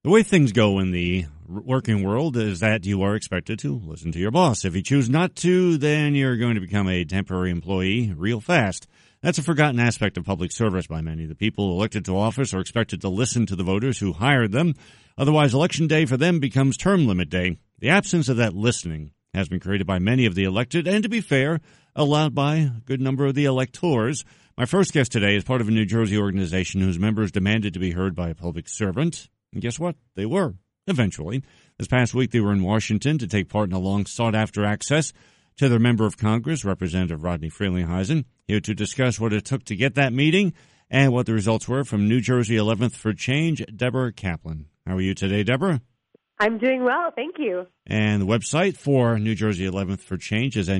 The way things go in the working world is that you are expected to listen to your boss. If you choose not to, then you're going to become a temporary employee real fast. That's a forgotten aspect of public service by many. The people elected to office are expected to listen to the voters who hired them. Otherwise, Election Day for them becomes term limit day. The absence of that listening has been created by many of the elected, and to be fair, allowed by a good number of the electors. My first guest today is part of a New Jersey organization whose members demanded to be heard by a public servant. And guess what? They were, eventually. This past week, they were in Washington to take part in a long sought-after access to their member of Congress, Representative Rodney Frelinghuysen, here to discuss what it took to get that meeting and what the results were. From New Jersey 11th for Change, Deborah Kaplan. How are you today, Deborah? I'm doing well, thank you. And the website for New Jersey 11th for Change is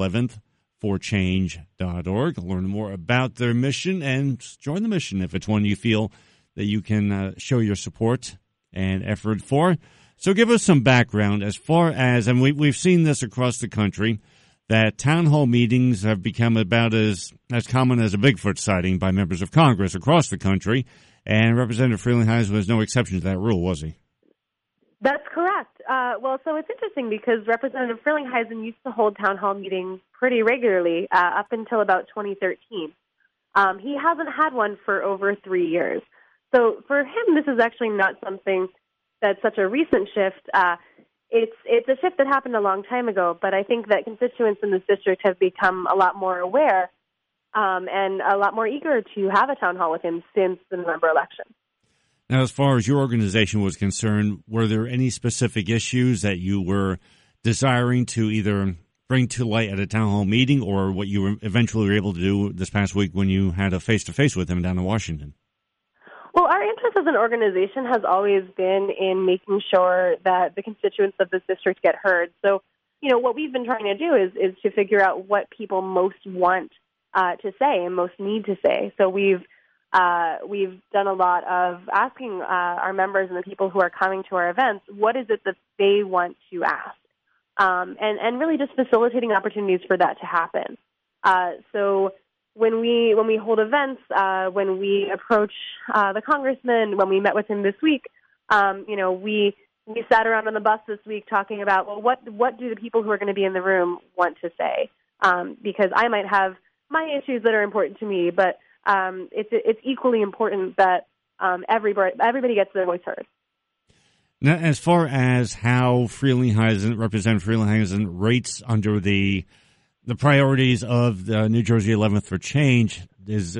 nj11thforchange.org. Learn more about their mission and join the mission if it's one you feel that you can show your support and effort for. So give us some background as far as, and we've seen this across the country, that town hall meetings have become about as common as a Bigfoot sighting by members of Congress across the country, and Representative Frelinghuysen was no exception to that rule, was he? That's correct. So it's interesting because Representative Frelinghuysen used to hold town hall meetings pretty regularly up until about 2013. He hasn't had one for over 3 years. So for him, this is actually not something that's such a recent shift. It's a shift that happened a long time ago, but I think that constituents in this district have become a lot more aware and a lot more eager to have a town hall with him since the November election. Now, as far as your organization was concerned, were there any specific issues that you were desiring to either bring to light at a town hall meeting or what you were eventually able to do this past week when you had a face-to-face with him down in Washington? Well, our interest as an organization has always been in making sure that the constituents of this district get heard. So, what we've been trying to do is to figure out what people most want to say and most need to say. So we've done a lot of asking our members and the people who are coming to our events, what is it that they want to ask? And really just facilitating opportunities for that to happen. So when we hold events, when we approach the congressman, when we met with him this week, we sat around on the bus this week talking about, well, what do the people who are going to be in the room want to say? Because I might have my issues that are important to me, but it's equally important that everybody gets their voice heard. Now, as far as how Representative Frelinghuysen rates under the priorities of the New Jersey 11th for Change, let's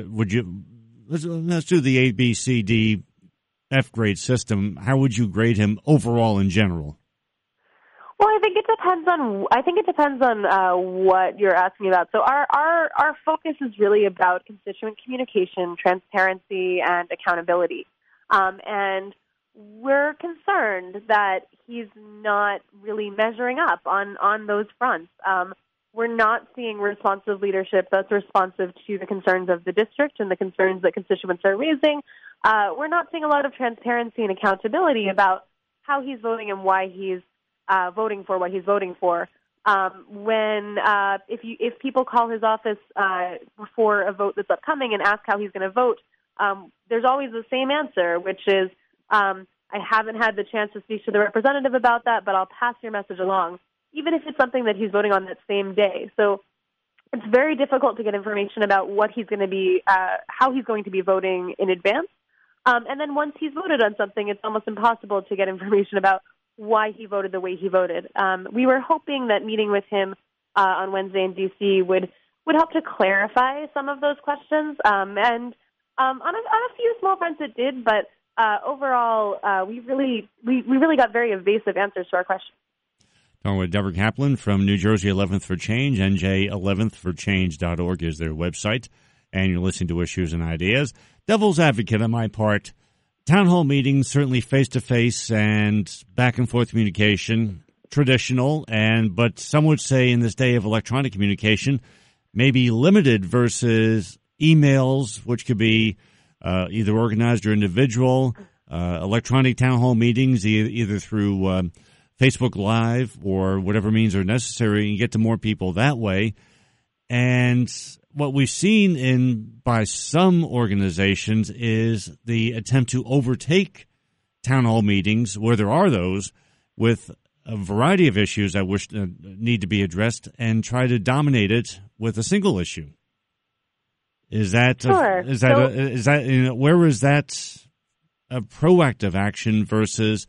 do the A, B, C, D, F grade system. How would you grade him overall in general? Well, I think it depends on what you're asking about. So our focus is really about constituent communication, transparency, and accountability. And we're concerned that he's not really measuring up on those fronts. We're not seeing responsive leadership that's responsive to the concerns of the district and the concerns that constituents are raising. We're not seeing a lot of transparency and accountability about how he's voting and why he's voting for what he's voting for. If people call his office before a vote that's upcoming and ask how he's going to vote, there's always the same answer, which is, I haven't had the chance to speak to the representative about that, but I'll pass your message along, even if it's something that he's voting on that same day. So it's very difficult to get information about what he's going to be, how he's going to be voting in advance. And then once he's voted on something, it's almost impossible to get information about why he voted the way he voted. We were hoping that meeting with him on Wednesday in D.C. would help to clarify some of those questions. And on a few small fronts it did, but overall we really got very evasive answers to our questions. Talking with Deborah Kaplan from New Jersey 11th for Change. nj11thforchange.org is their website, and you're listening to Issues and Ideas. Devil's advocate on my part. Town hall meetings, certainly face-to-face and back-and-forth communication, traditional, but some would say in this day of electronic communication, maybe limited versus emails, which could be either organized or individual, electronic town hall meetings, either through Facebook Live or whatever means are necessary, and get to more people that way. And what we've seen by some organizations is the attempt to overtake town hall meetings, where there are those, with a variety of issues that need to be addressed, and try to dominate it with a single issue. Is that sure? Where is that a proactive action versus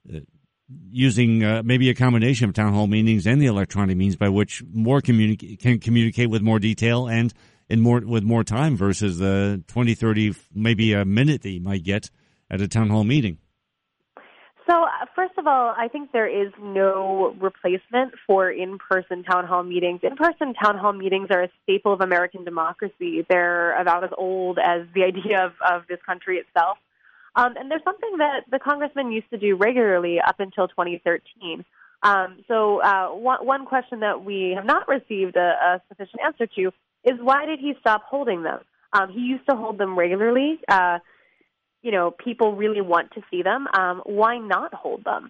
using maybe a combination of town hall meetings and the electronic means by which more can communicate with more detail and with more time versus the 20, 30, maybe a minute that you might get at a town hall meeting? So, first of all, I think there is no replacement for in-person town hall meetings. In-person town hall meetings are a staple of American democracy. They're about as old as the idea of this country itself. And there's something that the congressman used to do regularly up until 2013. One question that we have not received a sufficient answer to is, why did he stop holding them? He used to hold them regularly. People really want to see them. Why not hold them?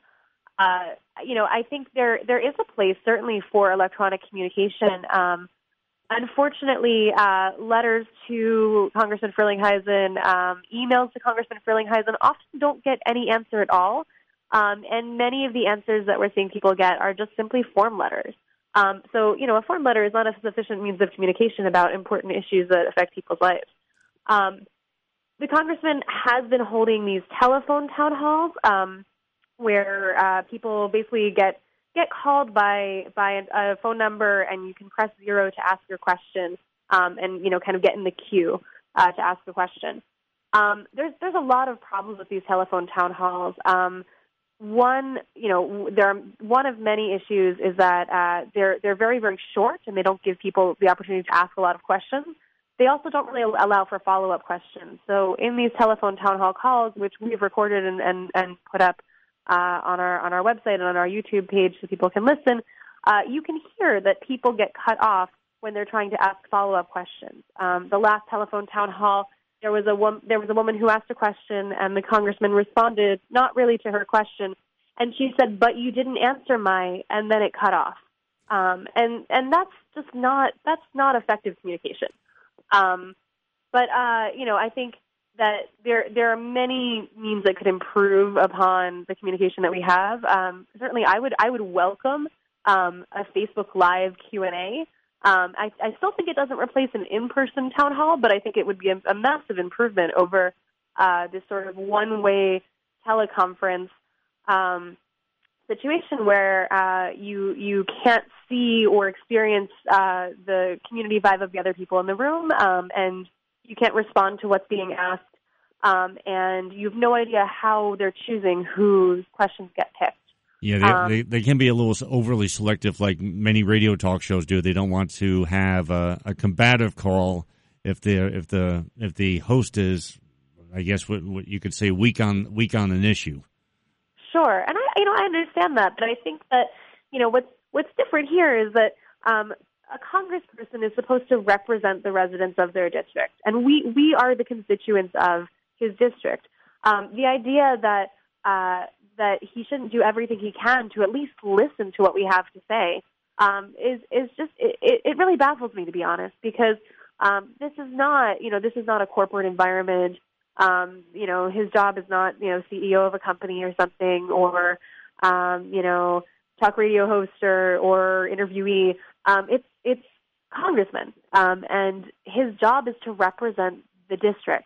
I think there is a place certainly for electronic communication. Unfortunately, letters to Congressman Frelinghuysen, emails to Congressman Frelinghuysen often don't get any answer at all. And many of the answers that we're seeing people get are just simply form letters. A form letter is not a sufficient means of communication about important issues that affect people's lives. The congressman has been holding these telephone town halls where people basically get called by a phone number, and you can press 0 to ask your question, and kind of get in the queue to ask the question. There's a lot of problems with these telephone town halls. One of many issues is that they're very, very short, and they don't give people the opportunity to ask a lot of questions. They also don't really allow for follow-up questions. So in these telephone town hall calls, which we've recorded and put up on our website and on our YouTube page so people can listen, you can hear that people get cut off when they're trying to ask follow-up questions. The last telephone town hall, there was a woman who asked a question, and the congressman responded not really to her question, and she said, "But you didn't answer and then it cut off. And that's just not effective communication. I think that there are many means that could improve upon the communication that we have. Certainly, I would welcome a Facebook Live Q&A. I still think it doesn't replace an in-person town hall, but I think it would be a massive improvement over this sort of one-way teleconference situation where you can't see or experience the community vibe of the other people in the room, and you can't respond to what's being asked, and you have no idea how they're choosing whose questions get picked. Yeah, they can be a little overly selective, like many radio talk shows do. They don't want to have a combative call if the host is, I guess, what you could say, weak on an issue. Sure, and I understand that, but I think that what's different here is that a congressperson is supposed to represent the residents of their district, and we are the constituents of his district. The idea that he shouldn't do everything he can to at least listen to what we have to say is just it really baffles me, to be honest, because this is not a corporate environment. His job is not CEO of a company or something, or talk radio host or interviewee. It's congressman, and his job is to represent the district.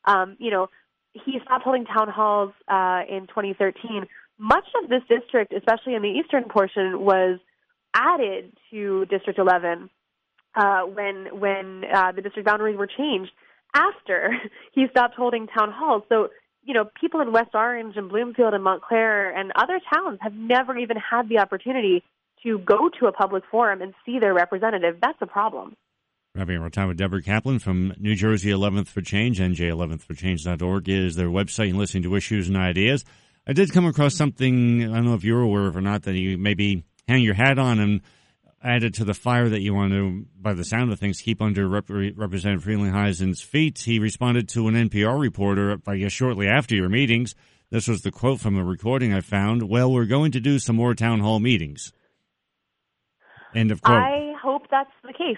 He stopped holding town halls in 2013. Much of this district, especially in the eastern portion, was added to District 11 when the district boundaries were changed after he stopped holding town halls. So, people in West Orange and Bloomfield and Montclair and other towns have never even had the opportunity to go to a public forum and see their representative. That's a problem. Wrapping our time with Deborah Kaplan from New Jersey 11th for Change. NJ11thforchange.org is their website, and listening to issues and ideas. I did come across something, I don't know if you're aware of or not, that you maybe hang your hat on and add it to the fire that you want to, by the sound of things, keep under Representative Frelinghuysen's feet. He responded to an NPR reporter, I guess, shortly after your meetings. This was the quote from a recording I found. "Well, we're going to do some more town hall meetings." End of quote. I hope that's the case.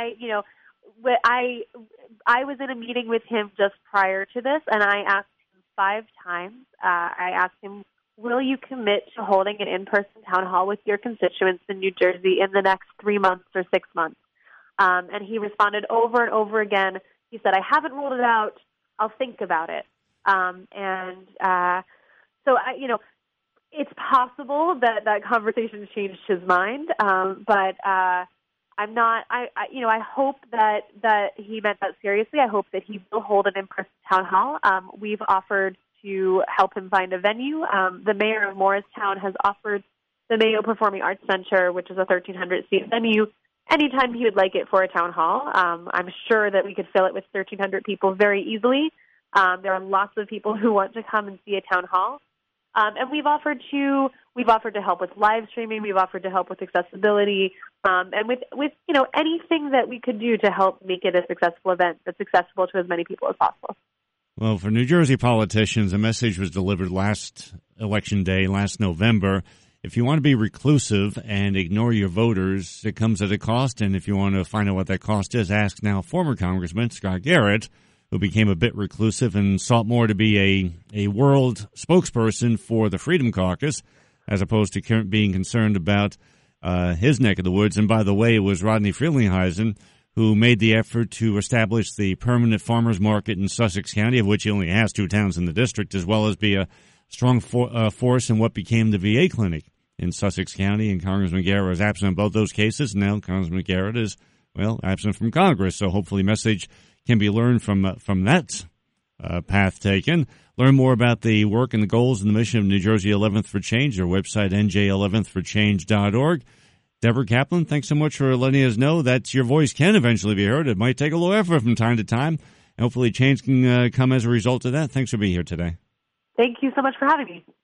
I was in a meeting with him just prior to this, and I asked him 5 times. I asked him, will you commit to holding an in-person town hall with your constituents in New Jersey in the next 3 months or 6 months? And he responded over and over again. He said, I haven't ruled it out. I'll think about it. So, it's possible that that conversation changed his mind, but I'm not. I hope that he meant that seriously. I hope that he will hold an in-person town hall. We've offered to help him find a venue. The mayor of Morristown has offered the Mayo Performing Arts Center, which is a 1,300-seat venue, anytime he would like it for a town hall. I'm sure that we could fill it with 1,300 people very easily. There are lots of people who want to come and see a town hall. And we've offered to help with live streaming. We've offered to help with accessibility, and with anything that we could do to help make it a successful event that's accessible to as many people as possible. Well, for New Jersey politicians, a message was delivered last election day, last November. If you want to be reclusive and ignore your voters, it comes at a cost. And if you want to find out what that cost is, ask now former Congressman Scott Garrett, who became a bit reclusive and sought more to be a world spokesperson for the Freedom Caucus, as opposed to being concerned about his neck of the woods. And by the way, it was Rodney Frelinghuysen who made the effort to establish the permanent farmers market in Sussex County, of which he only has 2 towns in the district, as well as be a strong force in what became the VA clinic in Sussex County. And Congressman Garrett was absent in both those cases. Now Congressman Garrett is, absent from Congress. So hopefully message can be learned from that path taken. Learn more about the work and the goals and the mission of New Jersey 11th for Change. Their website, nj11thforchange.org. Deborah Kaplan, thanks so much for letting us know that your voice can eventually be heard. It might take a little effort from time to time. Hopefully change can come as a result of that. Thanks for being here today. Thank you so much for having me.